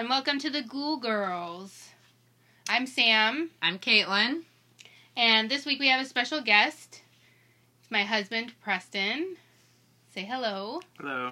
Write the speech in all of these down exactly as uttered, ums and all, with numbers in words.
and welcome to the Ghoul Girls. I'm Sam. I'm Caitlin. And this week we have a special guest. It's my husband, Preston. Say hello. Hello.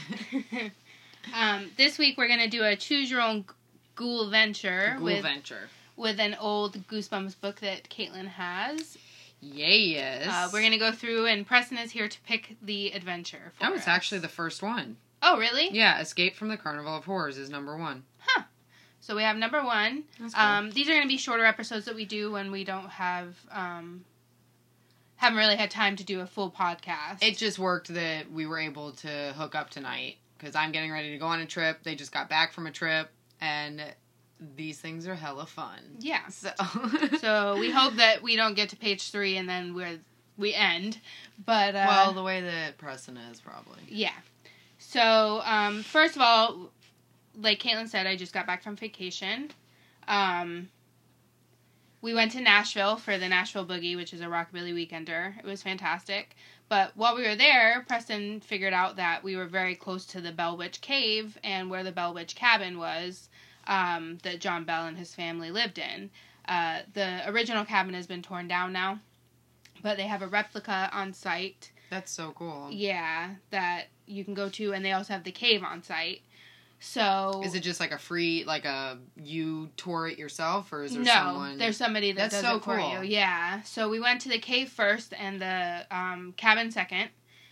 um, this week we're going to do a choose your own ghoul venture. Ghoul with, venture. With an old Goosebumps book that Caitlin has. Yes. Uh, we're going to go through, and Preston is here to pick the adventure for That was us. actually the first one. Oh, really? Yeah, Escape from the Carnival of Horrors is number one. Huh. So we have number one. That's cool. Um, these are going to be shorter episodes that we do when we don't have, um, haven't really had time to do a full podcast. It just worked that we were able to hook up tonight, because I'm getting ready to go on a trip. They just got back from a trip, and these things are hella fun. Yeah. So, so we hope that we don't get to page three and then we're, we end. But, uh, well, the way that Preston is, probably. Yeah. So, um, first of all, like Caitlin said, I just got back from vacation. Um, we went to Nashville for the Nashville Boogie, which is a rockabilly weekender. It was fantastic. But while we were there, Preston figured out that we were very close to the Bell Witch Cave and where the Bell Witch cabin was, um, that John Bell and his family lived in. Uh, the original cabin has been torn down now, but they have a replica on site. That's so cool. Yeah, that you can go to, and they also have the cave on site. So is it just like a free, like a you tour it yourself, or is there no, someone? there's somebody that That's does so it for cool. you. Yeah. So we went to the cave first and the um, cabin second.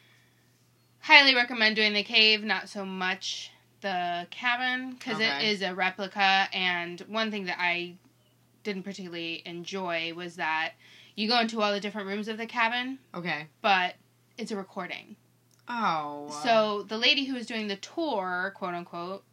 Highly recommend doing the cave, not so much the cabin, because it Okay. is a replica. And one thing that I didn't particularly enjoy was that you go into all the different rooms of the cabin, Okay. but it's a recording. Oh. So the lady who was doing the tour, quote unquote,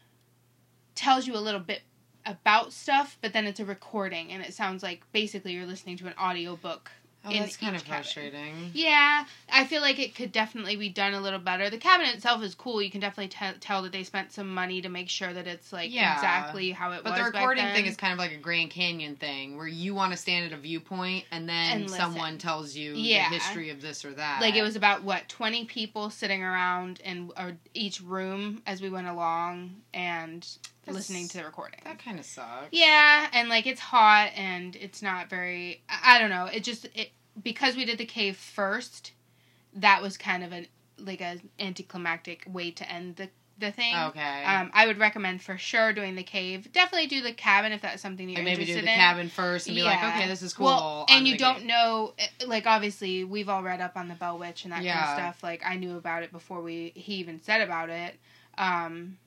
tells you a little bit about stuff, but then it's a recording, and it sounds like basically you're listening to an audiobook. Oh, in that's kind each of cabin. frustrating. Yeah, I feel like it could definitely be done a little better. The cabin itself is cool. You can definitely t- tell that they spent some money to make sure that it's like Yeah. exactly how it But was. the recording back then. thing is kind of like a Grand Canyon thing, where you want to stand at a viewpoint, and then And listen. someone tells you Yeah. the history of this or that. Like, it was about, what, twenty people sitting around in uh, each room as we went along and That's- listening to the recording. That kind of sucks. Yeah, and, like, it's hot, and it's not very... I, I don't know. It just... It, because we did the cave first, that was kind of, a, like, an anticlimactic way to end the, the thing. Okay. Um, I would recommend for sure doing the cave. Definitely do the cabin if that's something that you're and maybe interested do the in. cabin first and be like, okay, this is cool. Well, on and you the don't cave. know, like, obviously, we've all read up on the Bell Witch and that kind Yeah. of stuff. Like, I knew about it before we he even said about it. Um,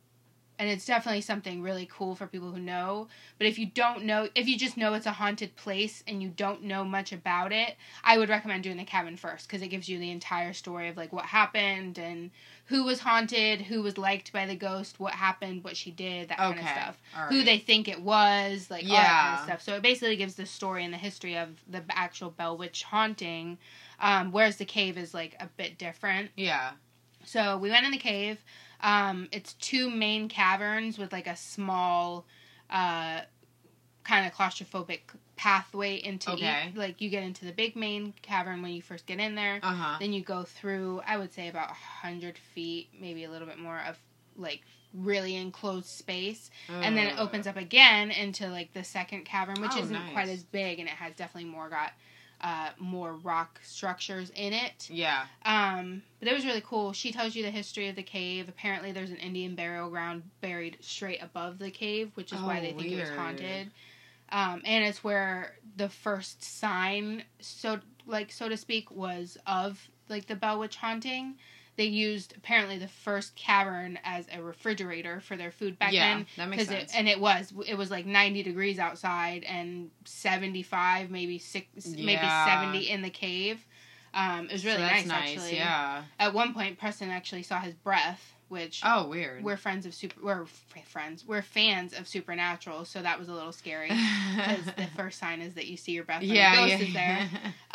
and it's definitely something really cool for people who know. But if you don't know, if you just know it's a haunted place and you don't know much about it, I would recommend doing the cabin first, because it gives you the entire story of, like, what happened and who was haunted, who was liked by the ghost, what happened, what she did, that kind of Okay. stuff. All Who right. they think it was, like, all that kind Yeah. of stuff. So it basically gives the story and the history of the actual Bell Witch haunting, um, whereas the cave is, like, a bit different. Yeah. So we went in the cave. Um, it's two main caverns with, like, a small, uh, kind of claustrophobic pathway into Okay. each. Like, you get into the big main cavern when you first get in there. Uh-huh. Then you go through, I would say, about one hundred feet, maybe a little bit more of, like, really enclosed space. And then it opens up again into, like, the second cavern, which Oh, isn't nice. quite as big, and it has definitely more got uh, more rock structures in it. Yeah. Um, but it was really cool. She tells you the history of the cave. Apparently there's an Indian burial ground buried straight above the cave, which is why Oh, they think it was weird. haunted. Um, and it's where the first sign, so like so to speak, was of, like, the Bell Witch haunting. They used, apparently, the first cavern as a refrigerator for their food back Yeah, then. that makes 'cause sense. It, and it was. It was, like, ninety degrees outside and seventy-five, maybe six, maybe Yeah. seventy in the cave. Um, it was really So that's nice, nice, actually. yeah. At one point, Preston actually saw his breath, which... Oh, weird. We're friends of super... We're f- friends. We're fans of Supernatural, so that was a little scary. Because the first sign is that you see your breath when yeah, a ghost yeah. is there.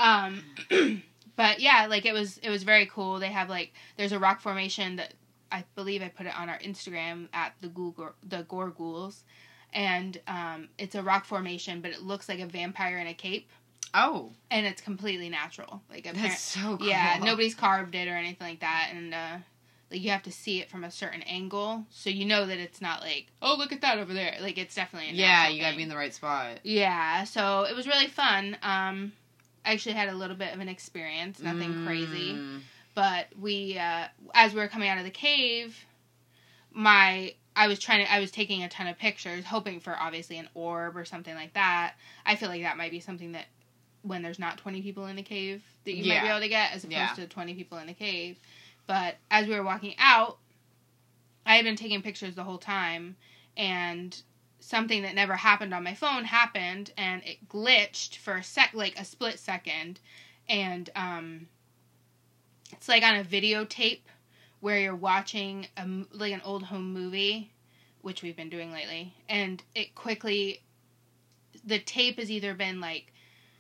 Um... But yeah, like, it was it was very cool. They have, like, there's a rock formation that I believe I put it on our Instagram at the Google the Gore Ghouls, and um, it's a rock formation, but it looks like a vampire in a cape, Oh. and it's completely natural. Like, That's so cool. yeah, nobody's carved it or anything like that, and uh, like, you have to see it from a certain angle, so you know that it's not like, oh, look at that over there. Like, it's definitely a Yeah, you thing. gotta be in the right spot. Yeah, so it was really fun. Um, I actually had a little bit of an experience, nothing Mm. crazy. But we, uh, as we were coming out of the cave, my, I was trying to, I was taking a ton of pictures, hoping for, obviously, an orb or something like that. I feel like that might be something that, when there's not twenty people in a cave, that you Yeah. might be able to get, as opposed Yeah. to twenty people in a cave. But as we were walking out, I had been taking pictures the whole time, and something that never happened on my phone happened, and it glitched for a sec, like a split second, and, um... it's like on a videotape where you're watching a, like an old home movie, which we've been doing lately, and it quickly, the tape has either been like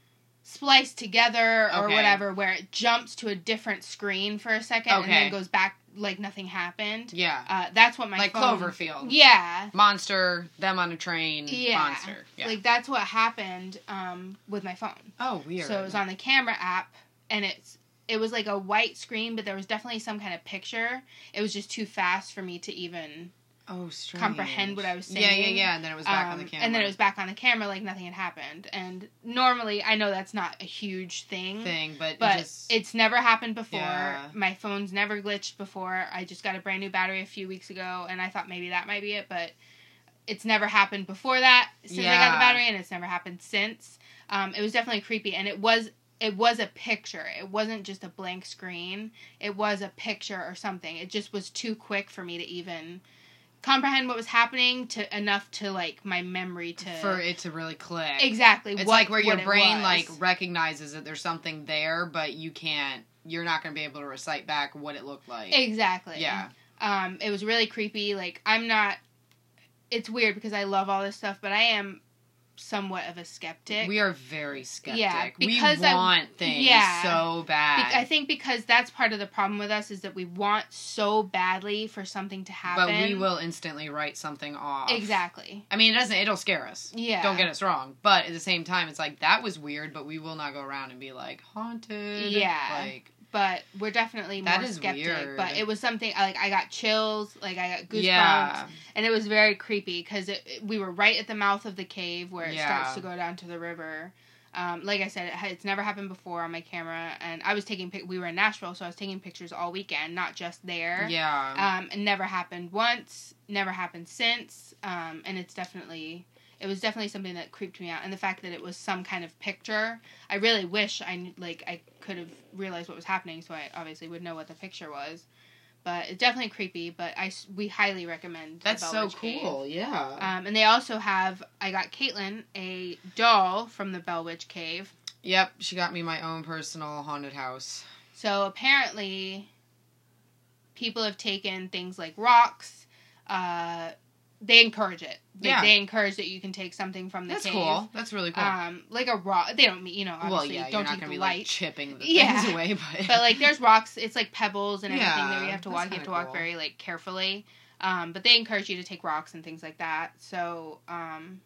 spliced together or Okay. whatever, where it jumps to a different screen for a second and Okay. then goes back like nothing happened. Yeah. Uh, that's what my like phone... Cloverfield. Yeah. Monster, them on a train, Yeah. monster. Yeah. Like, that's what happened um, with my phone. oh, weird. So it was on the camera app, and it's it was like a white screen, but there was definitely some kind of picture. It was just too fast for me to even oh, strange. comprehend what I was saying. Yeah, yeah, yeah. And then it was back Um, on the camera. And then it was back on the camera like nothing had happened. And normally, I know that's not a huge thing. thing, but, But it just it's never happened before. Yeah. My phone's never glitched before. I just got a brand new battery a few weeks ago, and I thought maybe that might be it, but it's never happened before that since I got Yeah. the battery, and it's never happened since. Um, it was definitely creepy, and it was it was a picture. It wasn't just a blank screen. It was a picture or something. It just was too quick for me to even comprehend what was happening to enough to like my memory to for it to really click. exactly. It's what, like where your what it brain was. like recognizes that there's something there, but you can't. You're not going to be able to recite back what it looked like. Exactly. Yeah. Um, it was really creepy. Like, I'm not... It's weird because I love all this stuff, but I am somewhat of a skeptic. We are very skeptic. Yeah, because we I- want things yeah. so bad. Be- I think because that's part of the problem with us is that we want so badly for something to happen. but we will instantly write something off. Exactly. I mean, it doesn't. It'll scare us. Yeah. Don't get us wrong. But at the same time, it's like, that was weird, but we will not go around and be like, haunted. Yeah. Like, But we're definitely That more is skeptic. weird. But it was something, like, I got chills, like, I got goosebumps. yeah. And it was very creepy because it, it- we were right at the mouth of the cave where it Yeah. starts to go down to the river. Um, like I said, it, had- it's never happened before on my camera. And I was taking, pic- we were in Nashville, so I was taking pictures all weekend, not just there. Yeah. Um, it never happened once, never happened since. Um, and it's definitely, it was definitely something that creeped me out. And the fact that it was some kind of picture, I really wish I, kn- like, I could have realized what was happening, so I obviously would know what the picture was. But it's definitely creepy, but I, s- we highly recommend That's the so Bell Witch Cave. cool. Yeah. Um, and they also have, I got Caitlin a doll from the Bell Witch Cave. Yep. She got me my own personal haunted house. So apparently, people have taken things like rocks. Uh, they encourage it. Like, Yeah. They encourage that you can take something from the That's cave. cool. That's really cool. Um, like a rock. They don't mean, you know, obviously, well, yeah, you're don't not take going the to be light. like chipping the Yeah. things away, but But like, there's rocks. It's like pebbles and everything Yeah, that you have to that's walk. You have kinda to walk cool. very like carefully. Um, but they encourage you to take rocks and things like that. So, um,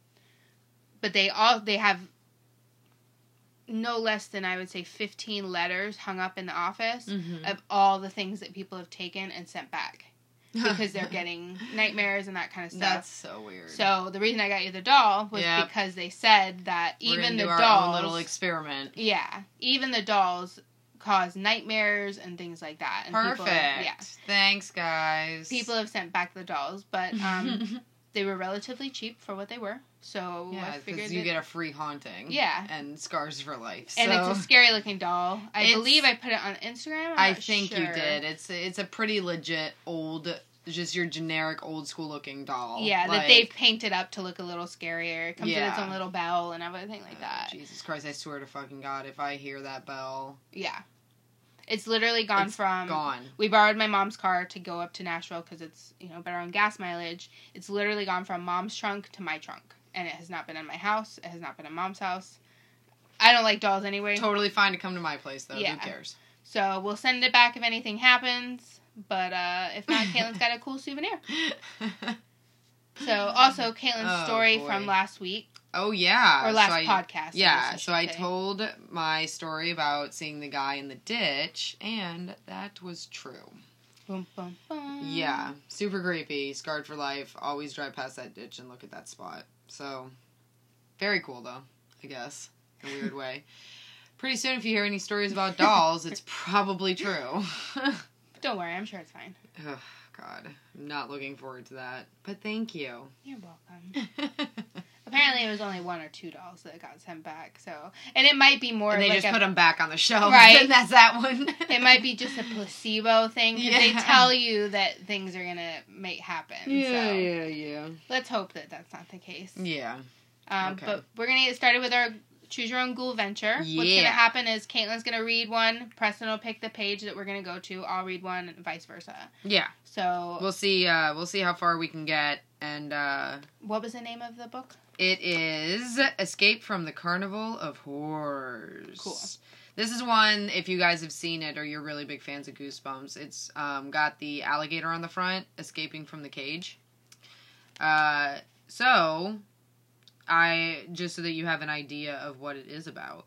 but they all they have no less than I would say fifteen letters hung up in the office Mhm. of all the things that people have taken and sent back because they're getting nightmares and that kind of stuff. That's so weird. So the reason I got you the doll was Yep. because they said that We're even gonna the do our dolls, own little experiment. yeah, even the dolls cause nightmares and things like that. And Perfect. People, yeah, Thanks, guys. people have sent back the dolls, but um, they were relatively cheap for what they were. So yeah, I figured because you that- get a free haunting. Yeah. And scars for life. and so. it's a scary looking doll. I It's- believe I put it on Instagram. I'm I not think you sure. did. It's it's a pretty legit old, just your generic old school looking doll. Yeah, like, that they've painted up to look a little scarier. It comes with its Yeah. own little bell and everything like uh, that. Jesus Christ! I swear to fucking God, if I hear that bell, Yeah. It's literally gone It's from... gone. We borrowed my mom's car to go up to Nashville because it's, you know, better on gas mileage. It's literally gone from mom's trunk to my trunk. And it has not been in my house. It has not been in mom's house. I don't like dolls anyway. Totally fine to come to my place though. Yeah. Who cares? So we'll send it back if anything happens. But uh, if not, Caitlin's got a cool souvenir. So also, Caitlin's Oh, story boy. from last week. Oh yeah. Or last so I, podcast. I Yeah, guess I so I should say. told my story about seeing the guy in the ditch, and that was true. Boom, boom, boom. Yeah, super creepy, scarred for life, always drive past that ditch and look at that spot. So, very cool though, I guess, in a weird way. Pretty soon if you hear any stories about dolls, it's probably true. Don't worry, I'm sure it's fine. Oh, God. I'm not looking forward to that. But thank you. You're welcome. Apparently it was only one or two dolls that got sent back, so... And it might be more and they like just a, put them back on the shelf. Right. And that's that one. It might be just a placebo thing, because Yeah. they tell you that things are going to make happen. Yeah, so yeah, yeah. let's hope that that's not the case. Yeah. Um, Okay. But we're going to get started with our Choose Your Own Ghoul venture. What's going Yeah. to happen is Caitlin's going to read one, Preston will pick the page that we're going to go to, I'll read one, and vice versa. Yeah. So... We'll see, uh, we'll see how far we can get, and, uh... What was the name of the book? It is Escape from the Carnival of Horrors. Cool. This is one, if you guys have seen it or you're really big fans of Goosebumps, it's um, got the alligator on the front, escaping from the cage. Uh, so, I, just so that you have an idea of what it is about.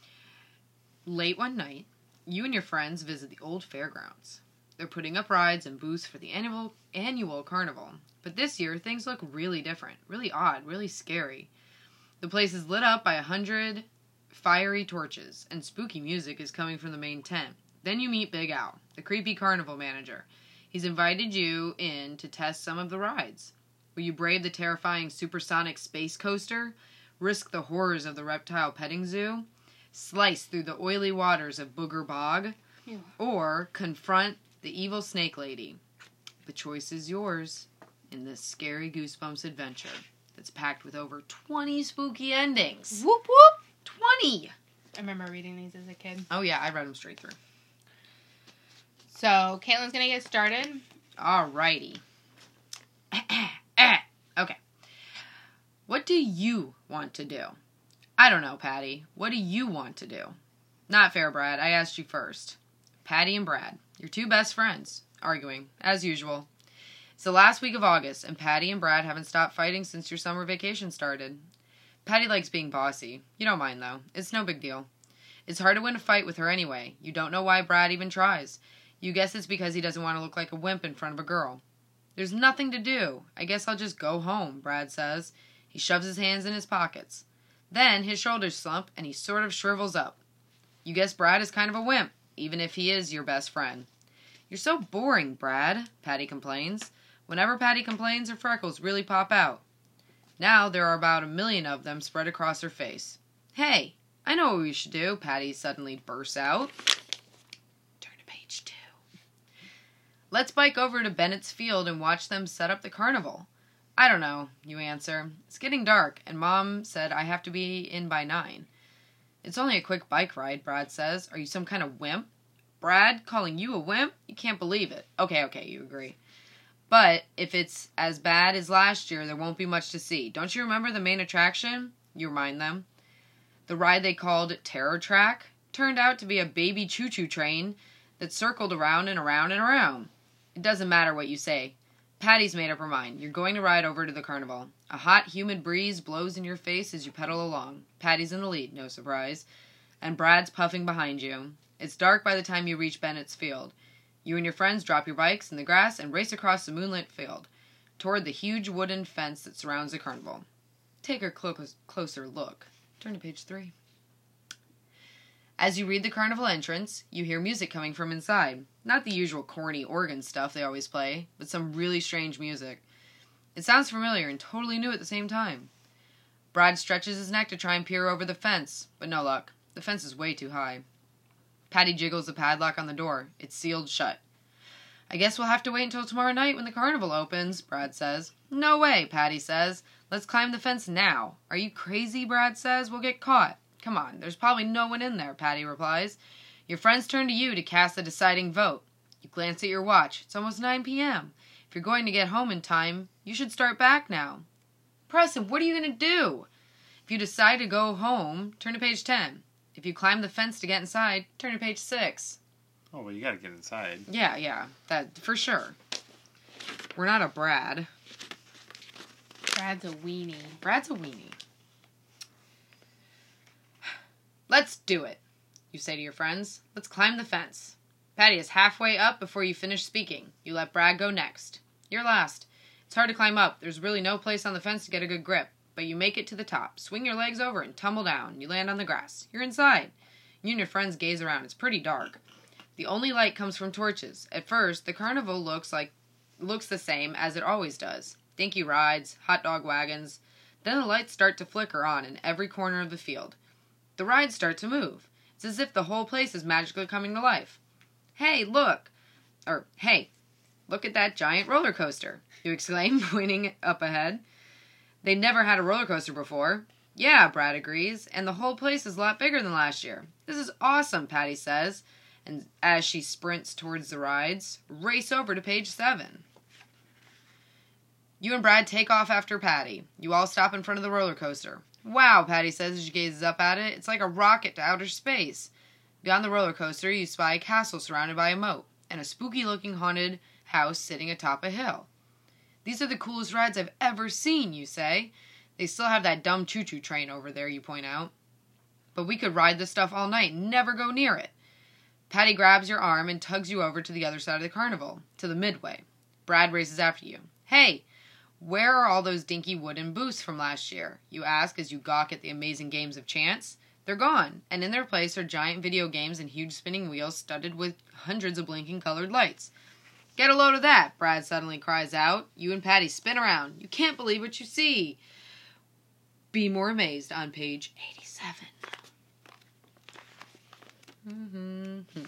Late one night, you and your friends visit the old fairgrounds. They're putting up rides and booths for the annual annual carnival. But this year, things look really different, really odd, really scary. The place is lit up by a hundred fiery torches, and spooky music is coming from the main tent. Then you meet Big Al, the creepy carnival manager. He's invited you in to test some of the rides. Will you brave the terrifying supersonic space coaster, risk the horrors of the reptile petting zoo, slice through the oily waters of Booger Bog, Ew. or confront the evil snake lady? The choice is yours in this scary Goosebumps adventure that's packed with over twenty spooky endings. Whoop whoop! twenty! I remember reading these as a kid. Oh yeah, I read them straight through. So, Caitlin's going to get started. Alrighty. Okay. What do you want to do? I don't know, Patty. What do you want to do? Not fair, Brad. I asked you first. Patty and Brad, your two best friends, arguing, as usual. It's the last week of August, and Patty and Brad haven't stopped fighting since your summer vacation started. Patty likes being bossy. You don't mind, though. It's no big deal. It's hard to win a fight with her anyway. You don't know why Brad even tries. You guess it's because he doesn't want to look like a wimp in front of a girl. There's nothing to do. I guess I'll just go home, Brad says. He shoves his hands in his pockets. Then his shoulders slump, and he sort of shrivels up. You guess Brad is kind of a wimp, even if he is your best friend. You're so boring, Brad, Patty complains. Whenever Patty complains, her freckles really pop out. Now there are about a million of them spread across her face. Hey, I know what we should do, Patty suddenly bursts out. Turn to page two. Let's bike over to Bennett's Field and watch them set up the carnival. I don't know, you answer. It's getting dark, and Mom said I have to be in by nine. It's only a quick bike ride, Brad says. Are you some kind of wimp? Brad, calling you a wimp? You can't believe it. Okay, okay, you agree. But if it's as bad as last year, there won't be much to see. Don't you remember the main attraction? You remind them. The ride they called Terror Track turned out to be a baby choo-choo train that circled around and around and around. It doesn't matter what you say. Patty's made up her mind. You're going to ride over to the carnival. A hot, humid breeze blows in your face as you pedal along. Patty's in the lead, no surprise. And Brad's puffing behind you. It's dark by the time you reach Bennett's Field. You and your friends drop your bikes in the grass and race across the moonlit field toward the huge wooden fence that surrounds the carnival. Take a clo- closer look. Turn to page three. As you read the carnival entrance, you hear music coming from inside. Not the usual corny organ stuff they always play, but some really strange music. It sounds familiar and totally new at the same time. Brad stretches his neck to try and peer over the fence, but no luck. The fence is way too high. Patty jiggles the padlock on the door. It's sealed shut. I guess we'll have to wait until tomorrow night when the carnival opens, Brad says. No way, Patty says. Let's climb the fence now. Are you crazy, Brad says. We'll get caught. Come on, there's probably no one in there, Patty replies. Your friends turn to you to cast the deciding vote. You glance at your watch. It's almost nine p.m. If you're going to get home in time, you should start back now. Preston, what are you going to do? If you decide to go home, turn to page ten. If you climb the fence to get inside, turn to page six. Oh, well, you gotta get inside. Yeah, yeah, that for sure. We're not a Brad. Brad's a weenie. Brad's a weenie. Let's do it, you say to your friends. Let's climb the fence. Patty is halfway up before you finish speaking. You let Brad go next. You're last. It's hard to climb up. There's really no place on the fence to get a good grip. But you make it to the top. Swing your legs over and tumble down. You land on the grass. You're inside. You and your friends gaze around. It's pretty dark. The only light comes from torches. At first, the carnival looks like looks the same as it always does. Dinky rides, hot dog wagons. Then the lights start to flicker on in every corner of the field. The rides start to move. It's as if the whole place is magically coming to life. Hey, look! Or, hey, look at that giant roller coaster, you exclaim, pointing up ahead. They never had a roller coaster before. Yeah, Brad agrees, and the whole place is a lot bigger than last year. This is awesome, Patty says, and as she sprints towards the rides, race over to page seven. You and Brad take off after Patty. You all stop in front of the roller coaster. Wow, Patty says as she gazes up at it. It's like a rocket to outer space. Beyond the roller coaster, you spy a castle surrounded by a moat, and a spooky-looking haunted house sitting atop a hill. These are the coolest rides I've ever seen, you say. They still have that dumb choo-choo train over there, you point out. But we could ride this stuff all night and never go near it. Patty grabs your arm and tugs you over to the other side of the carnival, to the midway. Brad races after you. Hey, where are all those dinky wooden booths from last year? You ask as you gawk at the amazing games of chance. They're gone, and in their place are giant video games and huge spinning wheels studded with hundreds of blinking colored lights. Get a load of that, Brad suddenly cries out. You and Patty spin around. You can't believe what you see. Be more amazed on page eighty-seven. Mm-hmm.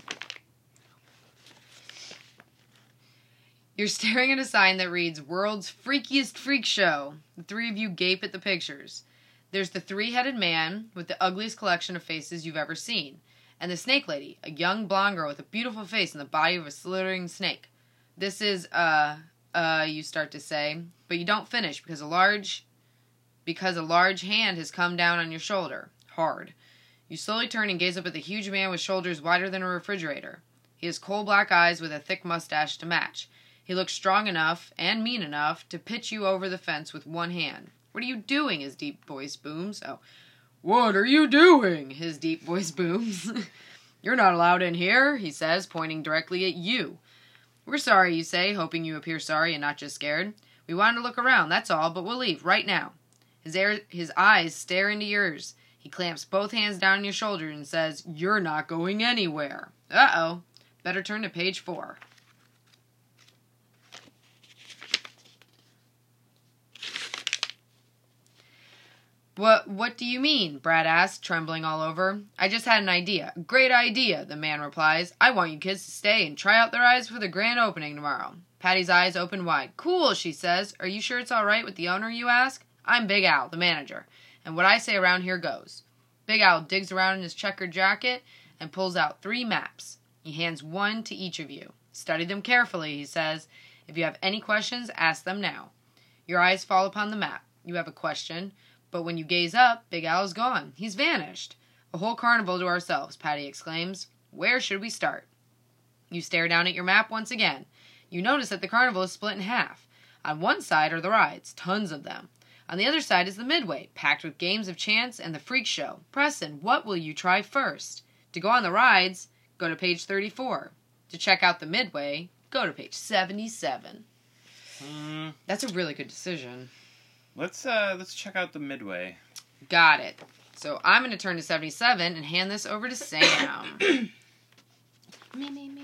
You're staring at a sign that reads, World's Freakiest Freak Show. The three of you gape at the pictures. There's the three-headed man with the ugliest collection of faces you've ever seen, and the snake lady, a young blonde girl with a beautiful face and the body of a slithering snake. This is, uh, uh, you start to say, but you don't finish because a large, because a large hand has come down on your shoulder, hard. You slowly turn and gaze up at the huge man with shoulders wider than a refrigerator. He has coal-black eyes with a thick mustache to match. He looks strong enough, and mean enough, to pitch you over the fence with one hand. What are you doing? His deep voice booms. Oh, what are you doing? His deep voice booms. You're not allowed in here, he says, pointing directly at you. We're sorry, you say, hoping you appear sorry and not just scared. We wanted to look around, that's all, but we'll leave, right now. His, air, his eyes stare into yours. He clamps both hands down on your shoulder and says, You're not going anywhere. Uh-oh. Better turn to page four. What what do you mean? Brad asks, trembling all over. I just had an idea. Great idea, the man replies. I want you kids to stay and try out their eyes for the grand opening tomorrow. Patty's eyes open wide. Cool, she says. Are you sure it's all right with the owner, you ask? I'm Big Al, the manager, and what I say around here goes. Big Al digs around in his checkered jacket and pulls out three maps. He hands one to each of you. Study them carefully, he says. If you have any questions, ask them now. Your eyes fall upon the map. You have a question. But when you gaze up, Big Al is gone. He's vanished. A whole carnival to ourselves, Patty exclaims. Where should we start? You stare down at your map once again. You notice that the carnival is split in half. On one side are the rides, tons of them. On the other side is the midway, packed with games of chance and the freak show. Preston, what will you try first? To go on the rides, go to page thirty-four. To check out the midway, go to page seventy-seven. Mm. That's a really good decision. Let's uh let's check out the midway. Got it. So I'm going to turn to seventy-seven and hand this over to Sam. Me, me, me.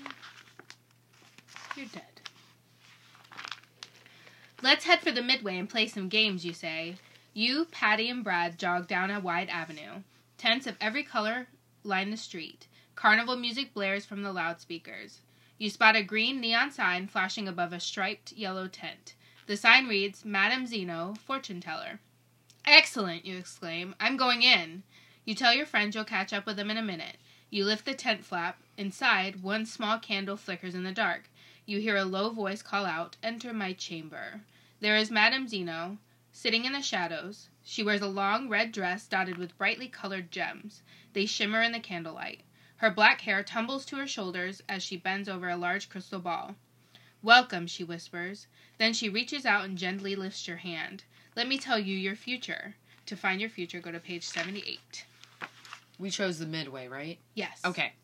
You're dead. Let's head for the midway and play some games, you say. You, Patty, and Brad jog down a wide avenue. Tents of every color line the street. Carnival music blares from the loudspeakers. You spot a green neon sign flashing above a striped yellow tent. The sign reads, Madame Zeno, fortune teller. Excellent, you exclaim. I'm going in. You tell your friends you'll catch up with them in a minute. You lift the tent flap. Inside, one small candle flickers in the dark. You hear a low voice call out, Enter my chamber. There is Madame Zeno, sitting in the shadows. She wears a long red dress dotted with brightly colored gems. They shimmer in the candlelight. Her black hair tumbles to her shoulders as she bends over a large crystal ball. Welcome, she whispers. Then she reaches out and gently lifts your hand. Let me tell you your future. To find your future, go to page seventy-eight. We chose the midway, right? Yes. Okay.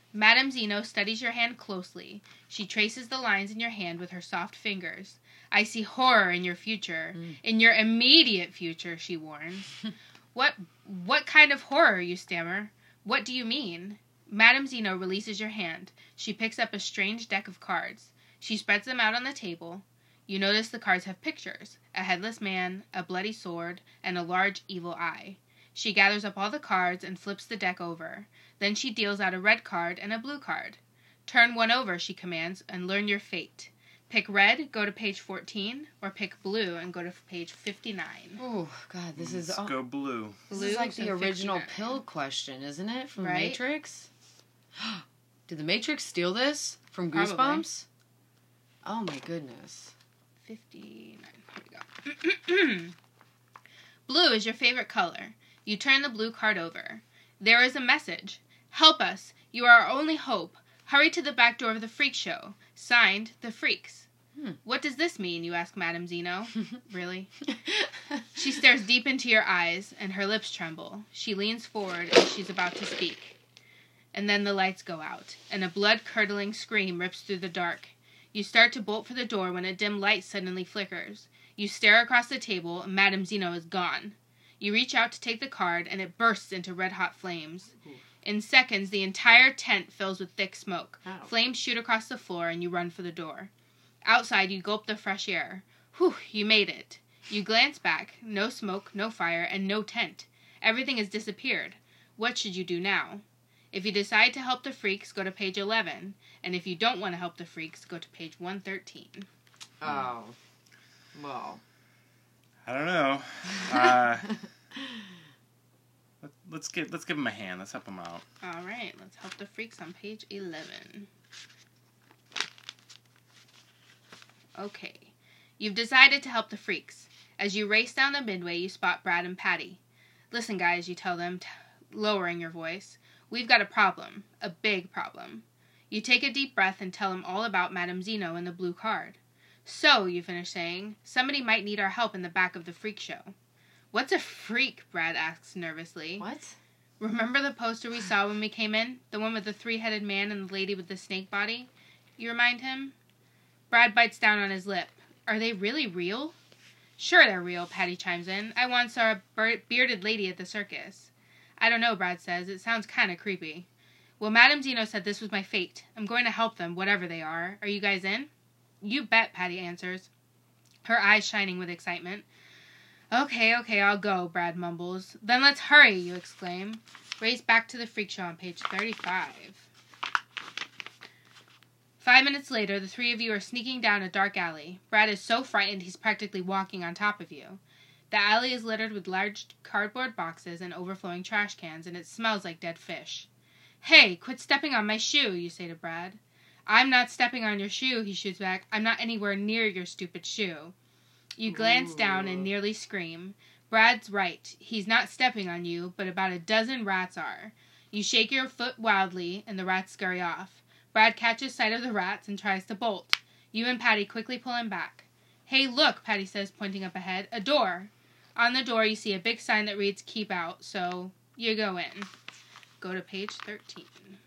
Madame Zeno studies your hand closely. She traces the lines in your hand with her soft fingers. I see horror in your future. Mm. In your immediate future, she warns. What what kind of horror, you stammer? What do you mean? Madame Zeno releases your hand. She picks up a strange deck of cards. She spreads them out on the table. You notice the cards have pictures. A headless man, a bloody sword, and a large evil eye. She gathers up all the cards and flips the deck over. Then she deals out a red card and a blue card. Turn one over, she commands, and learn your fate. Pick red, go to page fourteen, or pick blue and go to page fifty-nine. Oh, God, this is... Let's all- go blue. This Blue is like to the original fifty-nine. pill question, isn't it? From Right? Matrix? Did the Matrix steal this from Probably. Goosebumps? Oh, my goodness. fifty-nine. Here we go. Blue is your favorite color. You turn the blue card over. There is a message. Help us. You are our only hope. Hurry to the back door of the freak show. Signed, The Freaks. Hmm. What does this mean, you ask Madame Zeno. Really? She stares deep into your eyes, and her lips tremble. She leans forward as she's about to speak. And then the lights go out, and a blood-curdling scream rips through the dark. You start to bolt for the door when a dim light suddenly flickers. You stare across the table, and Madame Zeno is gone. You reach out to take the card, and it bursts into red-hot flames. In seconds, the entire tent fills with thick smoke. Ow. Flames shoot across the floor, and you run for the door. Outside, you gulp the fresh air. Whew, you made it. You glance back. No smoke, no fire, and no tent. Everything has disappeared. What should you do now? If you decide to help the freaks, go to page eleven. And if you don't want to help the freaks, go to page one thirteen. Oh. Well. I don't know. Uh, let, let's get let's give them a hand. Let's help them out. All right, let's help the freaks on page eleven. Okay. You've decided to help the freaks. As you race down the midway, you spot Brad and Patty. Listen, guys, you tell them, t- lowering your voice. We've got a problem. A big problem. You take a deep breath and tell them all about Madame Zeno and the blue card. So, you finish saying, somebody might need our help in the back of the freak show. What's a freak? Brad asks nervously. What? Remember the poster we saw when we came in? The one with the three-headed man and the lady with the snake body? You remind him? Brad bites down on his lip. Are they really real? Sure they're real, Patty chimes in. I once saw a ber- bearded lady at the circus. I don't know, Brad says. It sounds kind of creepy. Well, Madame Zeno said this was my fate. I'm going to help them, whatever they are. Are you guys in? You bet, Patty answers, her eyes shining with excitement. Okay, okay, I'll go, Brad mumbles. Then let's hurry, you exclaim. Race back to the freak show on page thirty-five. Five minutes later, the three of you are sneaking down a dark alley. Brad is so frightened he's practically walking on top of you. The alley is littered with large cardboard boxes and overflowing trash cans, and it smells like dead fish. Hey, quit stepping on my shoe, you say to Brad. I'm not stepping on your shoe, he shoots back. I'm not anywhere near your stupid shoe. You glance down and nearly scream. Brad's right. He's not stepping on you, but about a dozen rats are. You shake your foot wildly, and the rats scurry off. Brad catches sight of the rats and tries to bolt. You and Patty quickly pull him back. Hey, look, Patty says, pointing up ahead. A door. On the door, you see a big sign that reads, Keep Out, so you go in. Go to page thirteen.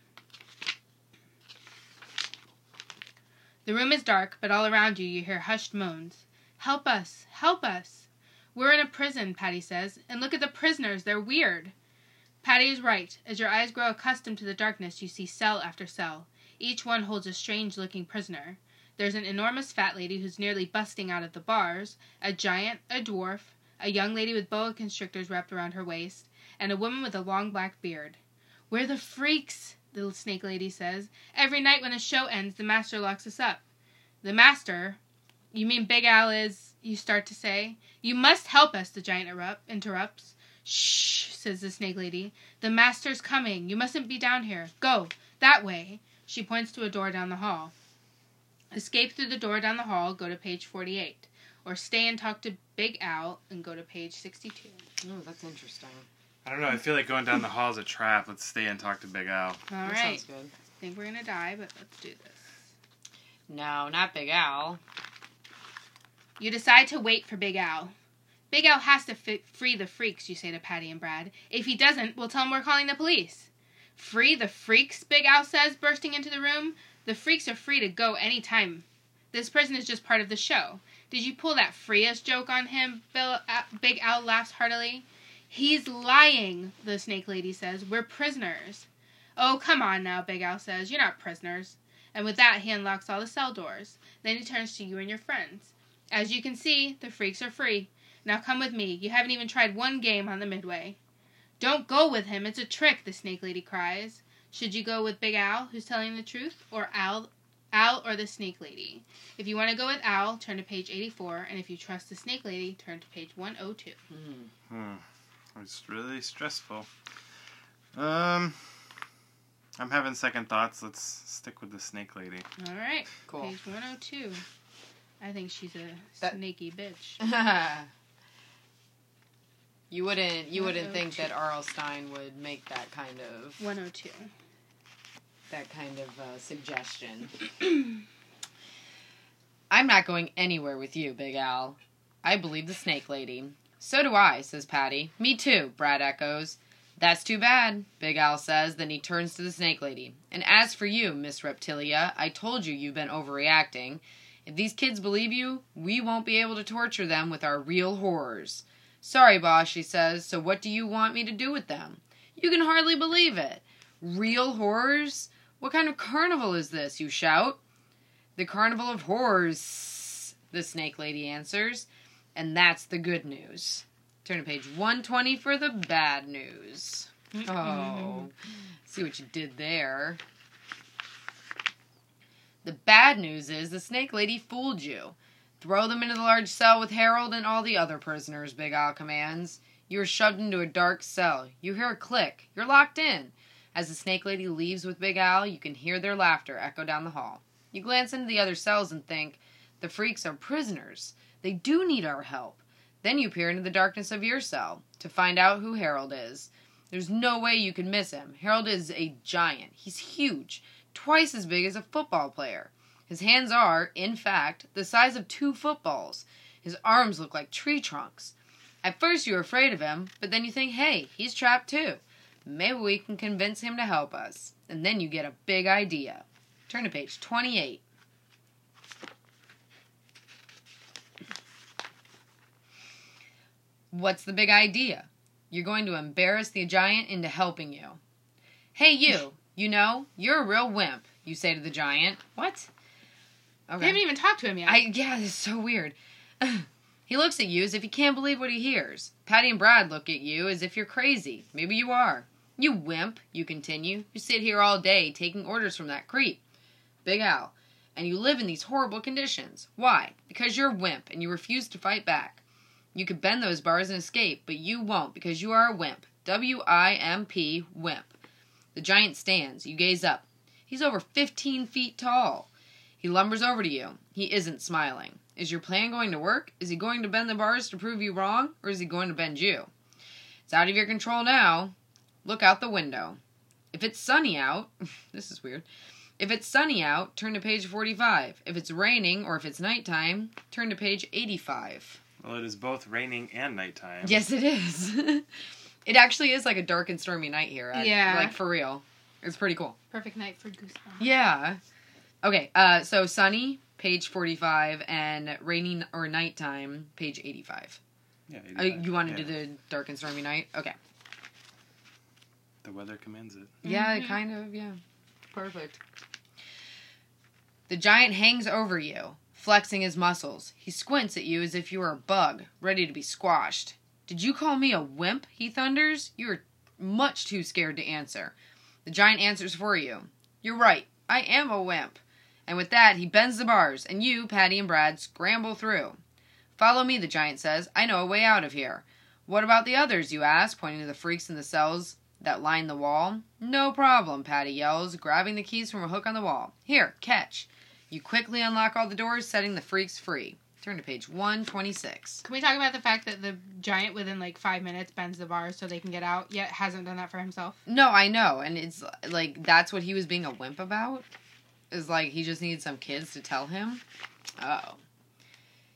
The room is dark, but all around you, you hear hushed moans. Help us! Help us! We're in a prison, Patty says, and look at the prisoners. They're weird. Patty is right. As your eyes grow accustomed to the darkness, you see cell after cell. Each one holds a strange-looking prisoner. There's an enormous fat lady who's nearly busting out of the bars, a giant, a dwarf, a young lady with boa constrictors wrapped around her waist, and a woman with a long black beard. We're the freaks, the snake lady says. Every night when the show ends, the master locks us up. The master? You mean Big Al is, you start to say. You must help us, the giant erupt, interrupts. Shh, says the snake lady. The master's coming. You mustn't be down here. Go, that way. She points to a door down the hall. Escape through the door down the hall, go to page forty-eight. Or stay and talk to Big Al and go to page sixty-two. Oh, that's interesting. I don't know. I feel like going down the hall is a trap. Let's stay and talk to Big Al. All That right. sounds good. I think we're going to die, but let's do this. No, not Big Al. You decide to wait for Big Al. Big Al has to fi- free the freaks, you say to Patty and Brad. If he doesn't, we'll tell him we're calling the police. Free the freaks, Big Al says, bursting into the room. The freaks are free to go anytime. This person is just part of the show. Did you pull that free us joke on him? Bill, uh, Big Al laughs heartily. He's lying, the snake lady says. We're prisoners. Oh, come on now, Big Al says. You're not prisoners. And with that, he unlocks all the cell doors. Then he turns to you and your friends. As you can see, the freaks are free. Now come with me. You haven't even tried one game on the Midway. Don't go with him. It's a trick, the snake lady cries. Should you go with Big Al, who's telling the truth, or Al, Al or the snake lady? If you want to go with Al, turn to page eighty-four, and if you trust the snake lady, turn to page one oh two. Hmm. Hmm. It's really stressful. Um, I'm having second thoughts. Let's stick with the snake lady. All right. Cool. Page one oh two. I think she's a That- snaky bitch. you wouldn't you wouldn't one oh think two. that R L. Stein would make that kind of one oh two. that kind of uh, suggestion. I'm not going anywhere with you, Big Al. I believe the snake lady. So do I, says Patty. Me too, Brad echoes. That's too bad, Big Al says. Then he turns to the snake lady. And as for you, Miss Reptilia, I told you you've been overreacting. If these kids believe you, we won't be able to torture them with our real horrors. Sorry, boss, she says. So what do you want me to do with them? You can hardly believe it. Real horrors? What kind of carnival is this, you shout? The Carnival of Horrors, the snake lady answers. And that's the good news. Turn to page one twenty for the bad news. Oh, see what you did there. The bad news is the snake lady fooled you. Throw them into the large cell with Harold and all the other prisoners, Big Al commands. You are shoved into a dark cell. You hear a click. You're locked in. As the snake lady leaves with Big Al, you can hear their laughter echo down the hall. You glance into the other cells and think, the freaks are prisoners. They do need our help. Then you peer into the darkness of your cell to find out who Harold is. There's no way you can miss him. Harold is a giant. He's huge, twice as big as a football player. His hands are, in fact, the size of two footballs. His arms look like tree trunks. At first you're afraid of him, but then you think, hey, he's trapped too. Maybe we can convince him to help us. And then you get a big idea. Turn to page twenty-eight. What's the big idea? You're going to embarrass the giant into helping you. Hey, you. You know, you're a real wimp, you say to the giant. What? Okay. They haven't even talked to him yet. I, yeah, it's so weird. He looks at you as if he can't believe what he hears. Patty and Brad look at you as if you're crazy. Maybe you are. You wimp, you continue. You sit here all day taking orders from that creep, Big Al, and you live in these horrible conditions. Why? Because you're a wimp and you refuse to fight back. You could bend those bars and escape, but you won't because you are a wimp. W I M P, wimp. The giant stands. You gaze up. He's over fifteen feet tall. He lumbers over to you. He isn't smiling. Is your plan going to work? Is he going to bend the bars to prove you wrong, or is he going to bend you? It's out of your control now. Look out the window. If it's sunny out, this is weird. If it's sunny out, turn to page forty-five. If it's raining or if it's nighttime, turn to page eighty-five. Well, it is both raining and nighttime. Yes, it is. It actually is like a dark and stormy night here. I- Yeah. Like, for real. It's pretty cool. Perfect night for goosebumps. Yeah. Okay, uh, so sunny, page forty-five, and rainy or nighttime, page eighty-five. Yeah. Uh, you wanted yeah. to do the dark and stormy night? Okay. The weather commands it. Yeah, Mhm. kind of, yeah. Perfect. The giant hangs over you, flexing his muscles. He squints at you as if you were a bug, ready to be squashed. Did you call me a wimp? He thunders. You are much too scared to answer. The giant answers for you. You're right. I am a wimp. And with that, he bends the bars, and you, Patty and Brad, scramble through. Follow me, the giant says. I know a way out of here. What about the others, you ask, pointing to the freaks in the cells that line the wall. No problem, Patty yells, grabbing the keys from a hook on the wall. Here, catch. You quickly unlock all the doors, setting the freaks free. Turn to page one twenty-six. Can we talk about the fact that the giant within like five minutes bends the bars so they can get out, yet hasn't done that for himself? No, I know, and it's like that's what he was being a wimp about. Is like he just needed some kids to tell him. Oh.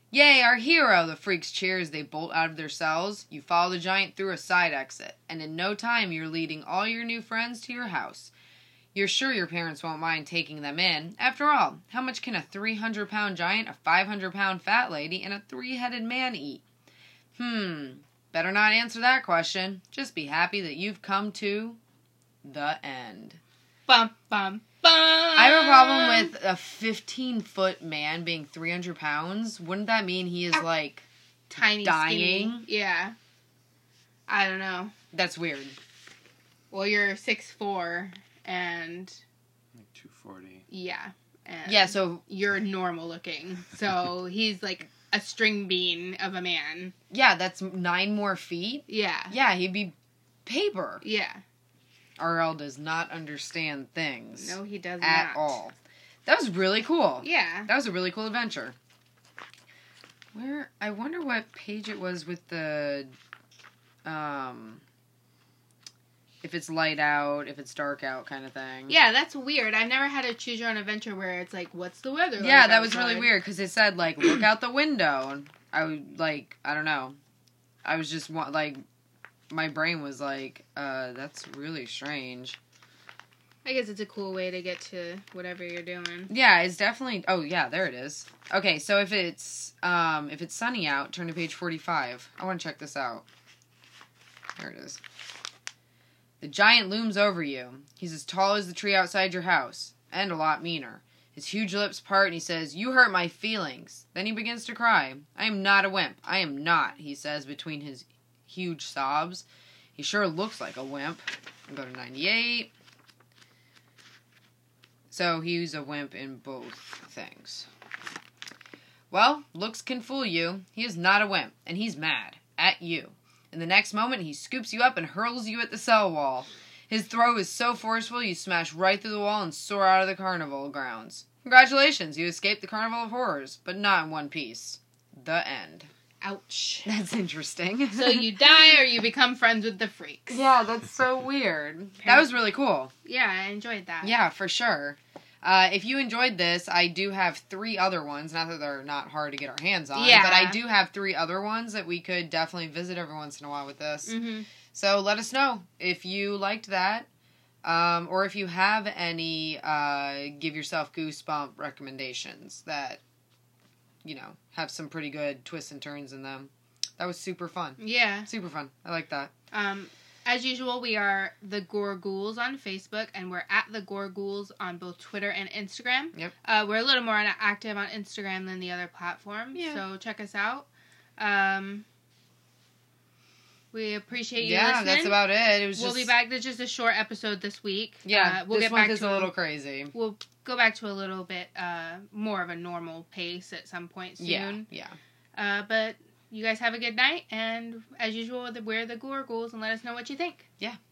Yay, our hero, the freaks cheer as they bolt out of their cells. You follow the giant through a side exit, and in no time you're leading all your new friends to your house. You're sure your parents won't mind taking them in. After all, how much can a three hundred pound giant, a five hundred pound fat lady, and a three-headed man eat? Hmm, better not answer that question. Just be happy that you've come to the end. Bum, bum, bum. I have a problem with a fifteen-foot man being three hundred pounds. Wouldn't that mean he is, like, Tiny, dying? skinny. Yeah. I don't know. That's weird. Well, you're six foot four, and... Like two forty. Yeah. And Yeah, so... you're normal looking. So he's, like, a string bean of a man. Yeah, that's nine more feet? Yeah. Yeah, he'd be paper. Yeah. R L does not understand things. No, he does at not. all. That was really cool. Yeah. That was a really cool adventure. Where I wonder what page it was with the um if it's light out, if it's dark out kind of thing. Yeah, that's weird. I've never had a choose your own adventure where it's like, what's the weather like Yeah, that was outside? really weird because it said like look out the window, and I would like I don't know. I was just wa- like my brain was like, uh, that's really strange. I guess it's a cool way to get to whatever you're doing. Yeah, it's definitely. Oh yeah, there it is. Okay, so if it's um if it's sunny out, turn to page forty-five. I want to check this out. There it is. The giant looms over you. He's as tall as the tree outside your house, and a lot meaner. His huge lips part, and he says, "You hurt my feelings." Then he begins to cry. "I am not a wimp. I am not," he says between his huge sobs. He sure looks like a wimp. I'll go to ninety-eight. So he's a wimp in both things. Well, looks can fool you. He is not a wimp, and he's mad at you. In the next moment, he scoops you up and hurls you at the cell wall. His throw is so forceful, you smash right through the wall and soar out of the carnival grounds. Congratulations, you escaped the Carnival of Horrors, but not in one piece. The end. Ouch. That's interesting. So you die or you become friends with the freaks. Yeah, that's so weird. That was really cool. Yeah, I enjoyed that. Yeah, for sure. Uh, if you enjoyed this, I do have three other ones. Not that they're not hard to get our hands on, Yeah. but I do have three other ones that we could definitely visit every once in a while with this. Mm-hmm. So let us know if you liked that, um, or if you have any uh, give yourself goosebump recommendations that, you know, have some pretty good twists and turns in them. That was super fun. Yeah. Super fun. I like that. Um, as usual, we are the Gore Ghouls on Facebook, and we're at the Gore Ghouls on both Twitter and Instagram. Yep. Uh, we're a little more active on Instagram than the other platforms, Yeah. so check us out. Um, we appreciate you Yeah, listening. that's about it. It was We'll just, be back. There's just a short episode this week. Yeah, uh, we'll this get month back is to a little crazy. We'll go back to a little bit uh, more of a normal pace at some point soon. Yeah, yeah. Uh, but you guys have a good night, and as usual, we're the Gore Ghouls, and let us know what you think. Yeah.